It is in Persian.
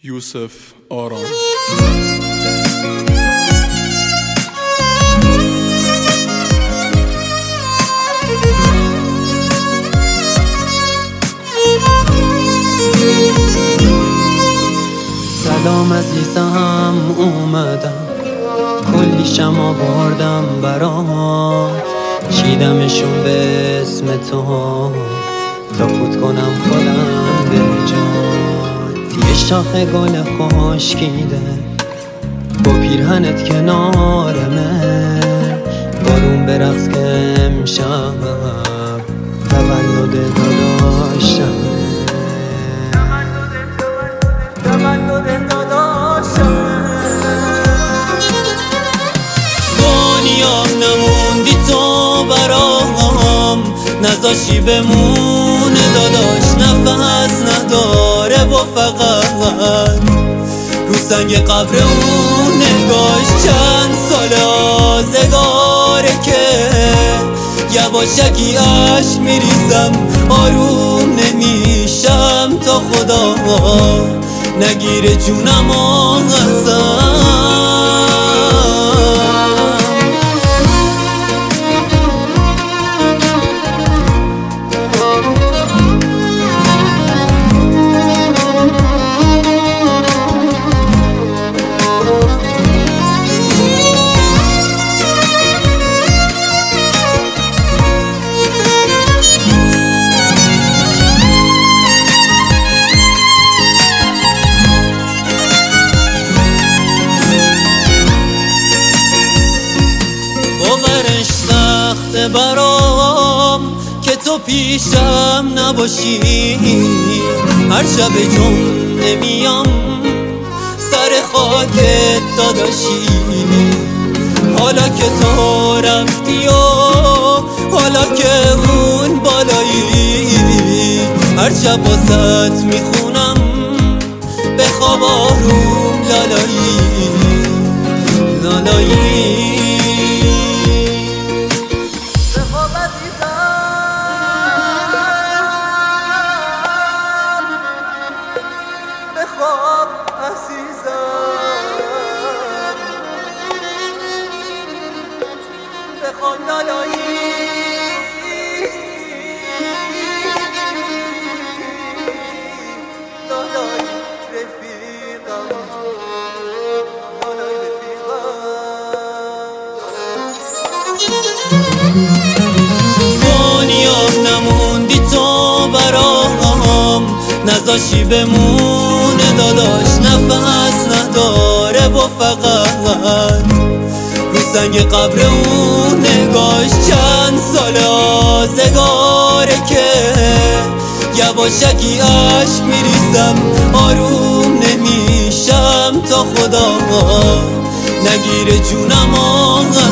یوسف آرام. سلام عزیزم، اومدم کلی شم آوردم برات، چیدمشون به اسم تو تا فوت کنم خودم به جات. یه شاخ گل خشکیده با پیرهنت کنارمه، بارون برقص که امشب تولد داداشمه. دنیام نموندی تو برام، نذاشی بمونه داداش، نفس نداره و فقط رو سنگ قبر اون نگاش. چند سال آزگاره که یواشکی عشق میریزم، آروم نمیشم تا خدا نگیره جونم ازم. باورش سخته برام که تو پیشم نباشی، هر شب جمعه میام سر خاکت داداشی. حالا که تو رفتی و حالا که اون بالایی، هر شب واسط میخونم به خواب آروم لالایی لالایی. بخواب عزیزم، بخواب لالایی. لالایی رفیقم، لالایی رفیقم. دنیام نموندی تو برام، نذاشی بمونه داداش، نفس نداره و فقط رو سنگ قبر اون نگاش. چند سال آزگاره که یواشکی عشق میریزم، آروم نمیشم تا خدا نگیره جونم